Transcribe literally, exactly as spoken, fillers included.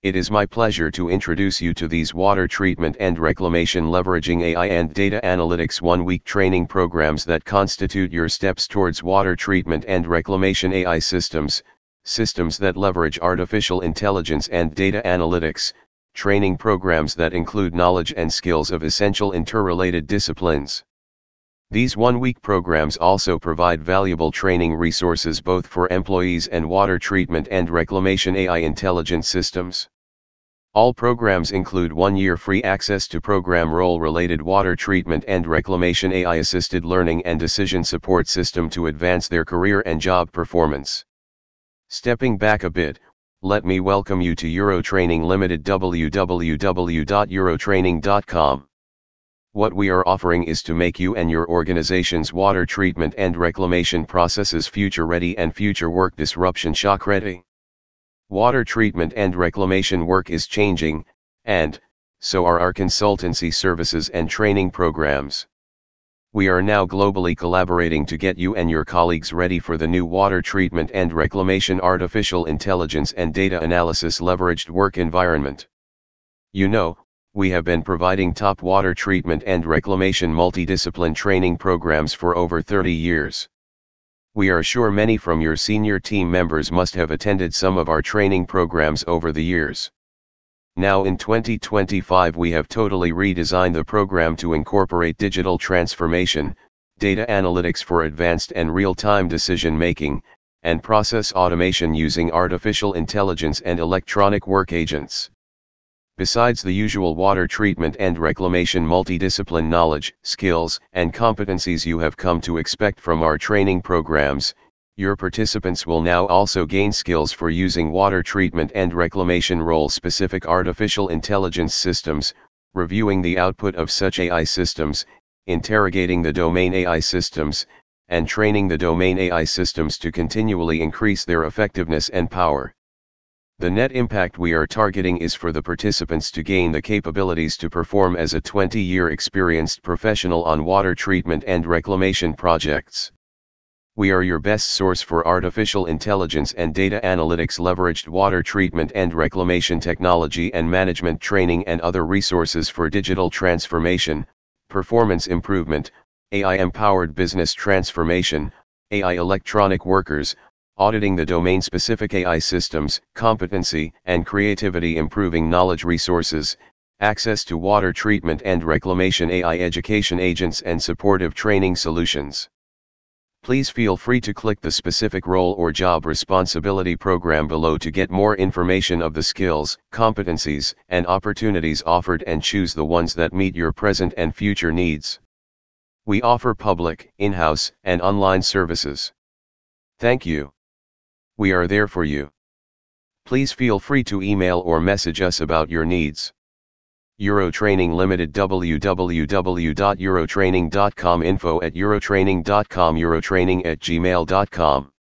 It is my pleasure to introduce you to these water treatment and reclamation leveraging A I and data analytics one-week training programs that constitute your steps towards water treatment and reclamation A I systems, systems that leverage artificial intelligence and data analytics, training programs that include knowledge and skills of essential interrelated disciplines. These one-week programs also provide valuable training resources both for employees and water treatment and reclamation A I intelligence systems. All programs include one-year free access to program role-related water treatment and reclamation A I-assisted learning and decision support system to advance their career and job performance. Stepping back a bit, let me welcome you to Eurotraining Limited w w w dot eurotraining dot com. What we are offering is to make you and your organization's water treatment and reclamation processes future-ready and future work disruption shock-ready. Water treatment and reclamation work is changing, and so are our consultancy services and training programs. We are now globally collaborating to get you and your colleagues ready for the new water treatment and reclamation artificial intelligence and data analysis leveraged work environment. You know, we have been providing top water treatment and reclamation multidiscipline training programs for over thirty years. We are sure many from your senior team members must have attended some of our training programs over the years. Now in twenty twenty-five we have totally redesigned the program to incorporate digital transformation, data analytics for advanced and real-time decision-making, and process automation using artificial intelligence and electronic work agents. Besides the usual water treatment and reclamation multidiscipline knowledge, skills, and competencies you have come to expect from our training programs, your participants will now also gain skills for using water treatment and reclamation role-specific artificial intelligence systems, reviewing the output of such A I systems, interrogating the domain A I systems, and training the domain A I systems to continually increase their effectiveness and power. The net impact we are targeting is for the participants to gain the capabilities to perform as a twenty-year experienced professional on water treatment and reclamation projects. We are your best source for artificial intelligence and data analytics leveraged water treatment and reclamation technology and management training and other resources for digital transformation, performance improvement, A I-empowered business transformation, A I electronic workers, auditing the domain-specific A I systems, competency and creativity improving knowledge resources, access to water treatment and reclamation A I education agents and supportive training solutions. Please feel free to click the specific role or job responsibility program below to get more information of the skills, competencies, and opportunities offered and choose the ones that meet your present and future needs. We offer public, in-house, and online services. Thank you. We are there for you. Please feel free to email or message us about your needs. Eurotraining Limited w w w dot eurotraining dot com info at eurotraining dot com Eurotraining at gmail dot com